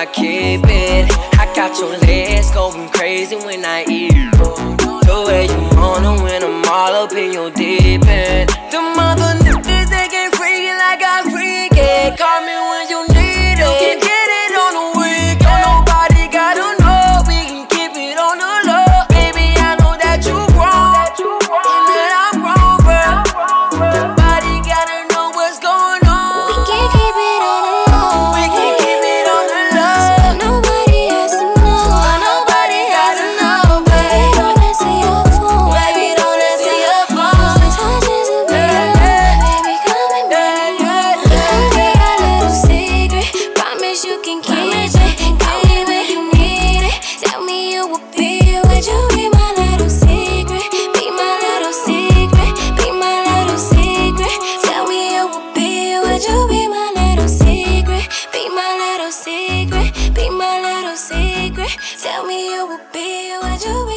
I keep it. I got your legs going crazy when I eat. The way you moanin' when I'm all up in your deep end. The mother niggas, they get freaky like I'm freaky. Call me when you need it. You can get it on the weekend. Don't nobody gotta know. We can keep it on the low. Baby, I know that you wrong, and that I'm wrong, girl. Nobody gotta know what's going on. We can keep it on the low. We can keep it on the low. So nobody has to know. Nobody gotta know, Baby, don't answer your phone. Baby, don't answer your phone. Sometimes it's a bit alone. Baby, come and make me know. Don't be a little secret. Promise you can keep it. Call me when you need it. Tell me you will be. Would you be my little secret? Be my little secret. Be my little secret. Tell me you will be. Would you be my little secret? Be my little secret. Be my little secret. Tell me you will be. Would you be